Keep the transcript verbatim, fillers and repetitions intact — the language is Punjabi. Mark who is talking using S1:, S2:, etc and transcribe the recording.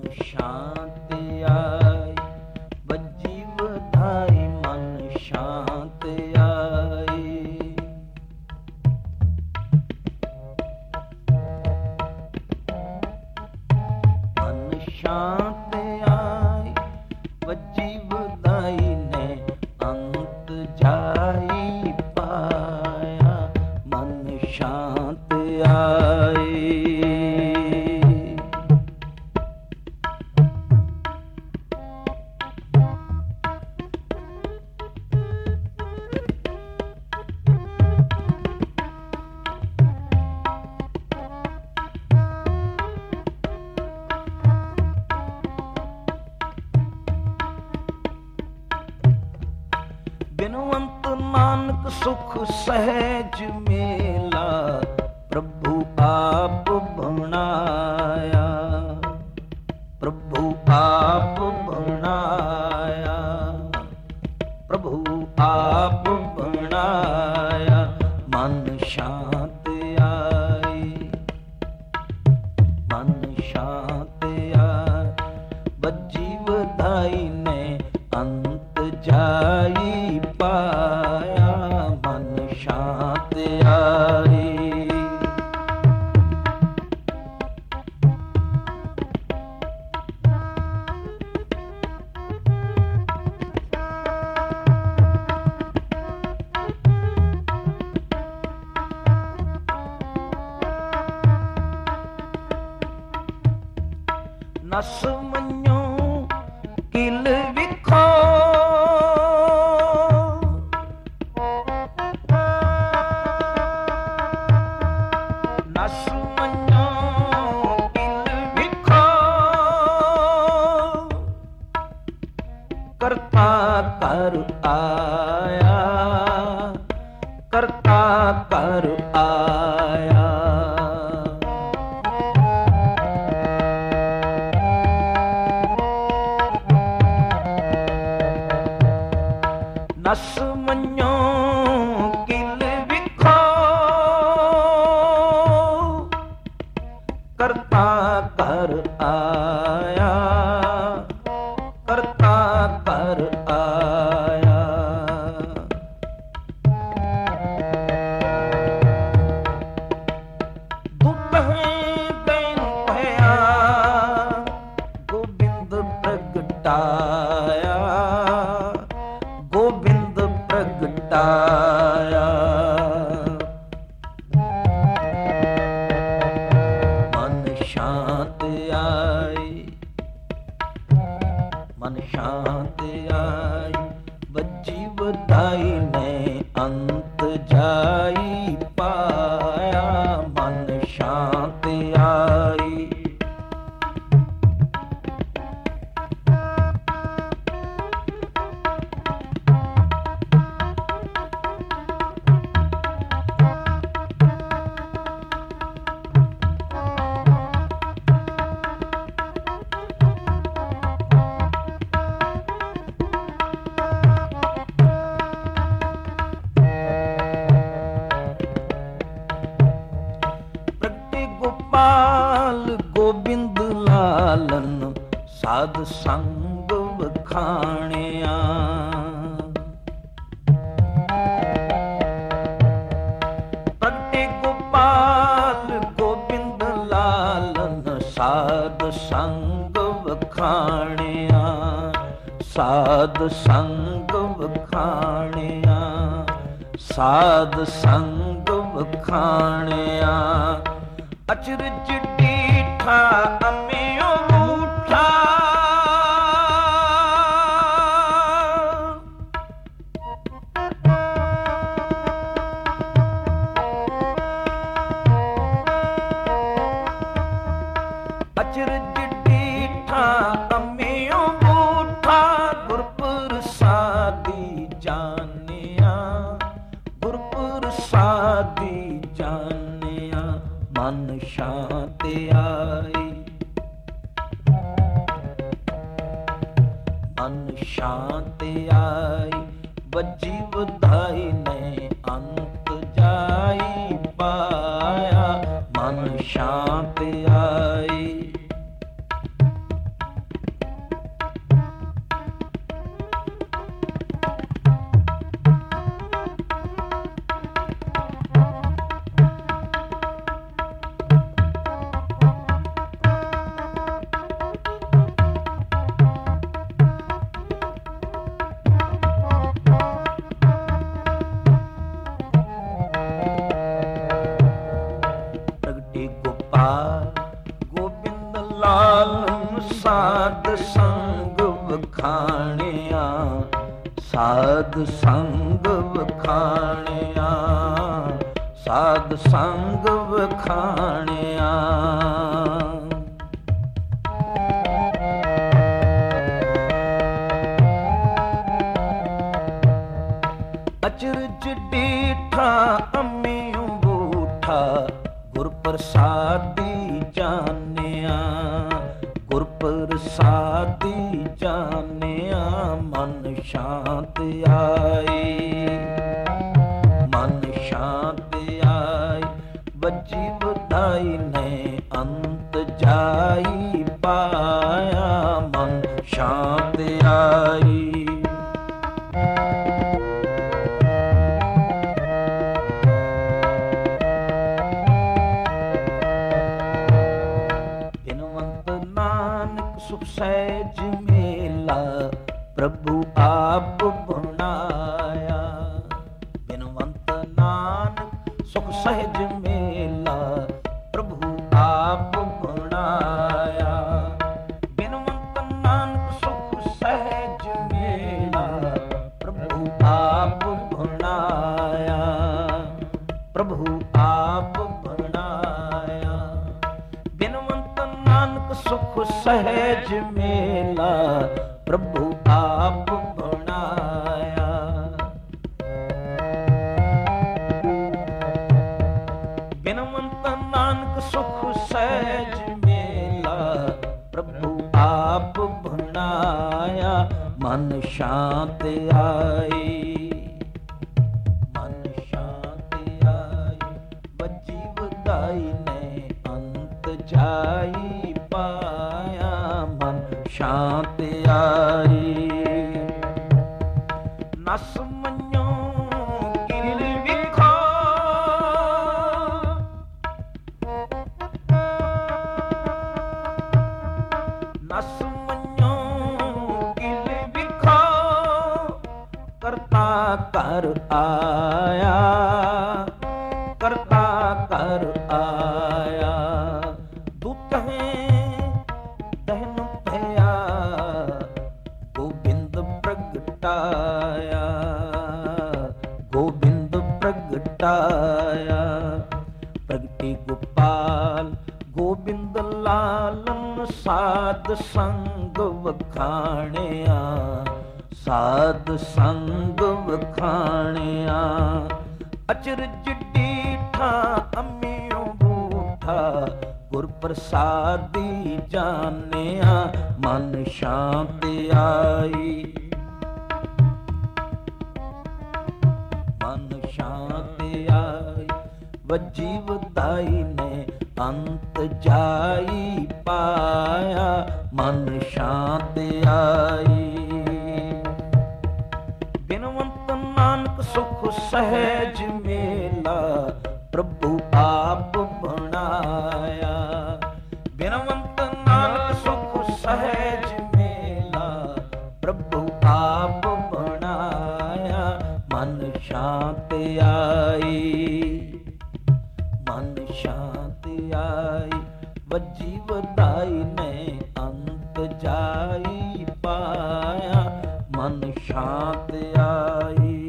S1: शांत आई, बजी बधाई मन शांत आई। मन शांत आई, बजी बधाई ने अंत जाई पाया, मन शांत आई। बिनवंत नानक सुख सहज मेला, प्रभु आप बनाया, प्रभु आप बनाया, प्रभु आप बनाया, मन शांत आई, मन शांत आई, बजी बधाई ने अंत जाई पाया, मन शांत आई। नस मन्यो किल विखो, नस मन्यो किल विखो, करता कर आया, करता कर आया। नस मन्यो किल विखो, करता कर आया, करता कर आया। दुबहें बैन भया, गोविंद प्रगटाया, गोविंद प्रगटाया। मन शांत आई, मन शांत आई, बजी बधाई ने अंत जाई पाया, मन शांत आई। गोपाल गोविंद लालन साध संग वखाणिया, प्रगटे गोपाल गोविंद लालन साध संग वखाणिया, साध संग वखाणिया, साध संग वखाणिया। अचरज डीठा अमियो रूठा, अचरज डीठा अमियो रूठा, गुरप्रसादी जानिया, गुरप्रसादी जानिया, मन शांत आई, मन शांत आई, बजी बधाई ने अंत जाई पाया, मन शांत आई। ਸਾਧ ਸੰਗ ਵਖਾਣਿਆ, ਸਾਧ ਸੰਗ ਵਖਾਣਿਆ, ਸਾਧ ਸੰਗ ਵਖਾਣਿਆ। ਅਚਰਜ ਡੀਠਾ ਅੰਮੀਉ ਬੂਠਾ, ਗੁਰ ਪ੍ਰਸਾਦੀ ਜਾਣਿਆ, ਗੁਰ ਪ੍ਰਸਾਦੀ ਜਾਣਿਆ। ਮਨ ਸ਼ਾਂਤ ਆਈ, ਮਨ ਸ਼ਾਂਤ ਆਈ, ਵੱਜੀ ਵਧਾਈ ਨੇ ਅੰਤ ਜਾਈ ਪਾਇਆ। ਮਨ ਸ਼ਾਂਤ ਆਈ, ਸੁਖ ਸਹਿਜ ਮੇਲਾ, ਪ੍ਰਭੂ ਆਪ ਬਣਾਇਆ। ਬਿਨਵੰਤ ਨਾਨਕ ਸੁਖ ਸਹਿਜ ਮੇਲਾ, ਪ੍ਰਭੂ ਆਪ ਬਣਾਇਆ। ਬਿਨਵੰਤ ਨਾਨਕ ਸੁਖ ਸਹਿਜ ਮੇਲਾ, ਪ੍ਰਭੂ ਆਪ ਬਣਾਇਆ, ਪ੍ਰਭੂ ਆਪ ਬਣਾਇਆ। ਬਿਨਵੰਤ ਨਾਨਕ ਸੁਖ ਸਹਿਜ ਮੇਲਾ, ਪ੍ਰਭੂ ਆਪ ਬਣਾਇਆ। ਬਿਨਵੰਤ ਨਾਨਕ ਸੁਖ ਸਹਿਜ ਮੇਲਾ, ਪ੍ਰਭੂ ਆਪ ਬਣਾਇਆ। ਮਨ ਸ਼ਾਂਤ ਆਈ, ਮਨ ਸ਼ਾਂਤ ਆਈ, ਵੱਜੀ ਵਧਾਈ ਨੇ ਅੰਤ ਜਾਈ ਪਾਇਆ। ਮਨ ਸ਼ਾਂਤ ਆਈ, ਨਸ ਮੰਨੋ ਕਿਲ ਵਿਖੋ, ਨਸ ਮੰਨੋ ਕਿਲ ਵਿਖੋ, ਕਰਤਾ ਕਰ ਆਇਆ, ਕਰਤਾ ਕਰ ਆਇਆ। ਦੁੱਤ ਹੈ ਦਹਨ ਭਇਆ, ਗੋਬਿੰਦ ਪ੍ਰਗਟਾਇਆ, ਗੋਬਿੰਦ ਪ੍ਰਗਟਾਇਆ। ਪ੍ਰਗਟੀ ਗੋਪਾਲ ਗੋਬਿੰਦ ਲਾਲਨ, ਸਾਧ ਸੰਗ ਵਖਾਣਿਆ, ਸਾਧ ਸੰਗ ਵਖਾਣਿਆ। ਅਚਰਜ ਡੀਠਾ ਅੰਮੀਉ ਬੂਠਾ, ਗੁਰ ਪ੍ਰਸਾਦੀ ਜਾਣਿਆ। ਮਨ ਸ਼ਾਂਤ ਆਈ, ਮਨ ਸ਼ਾਂਤ ਆਈ, ਵੱਜੀ ਵਧਾਈ ਨੇ ਅੰਤ ਜਾਈ ਪਾਇਆ। ਮਨ ਸ਼ਾਂਤ ਆਈ, ਬਿਨਵੰਤ ਨਾਨਕ ਸੁਖ ਸਹਿਜ ਮੇਲਾ, ਪ੍ਰਭੂ ਆਪ ਬਣਾਇਆ। ਬਿਨਵੰਤ ਨਾਨਕ ਸੁਖ ਸਹਿਜ ਮੇਲਾ, ਪ੍ਰਭੂ ਆਪ ਬਣਾਇਆ। ਮਨ ਸ਼ਾਂਤ ਆਈ, ਮਨ ਸ਼ਾਂਤ ਆਈ, ਵੱਜੀ ਵਧਾਈ ਨੇ ਅੰਤ ਜਾਈ ਪਾਇਆ। ਮਨ ਸ਼ਾਂਤ ਆਈ।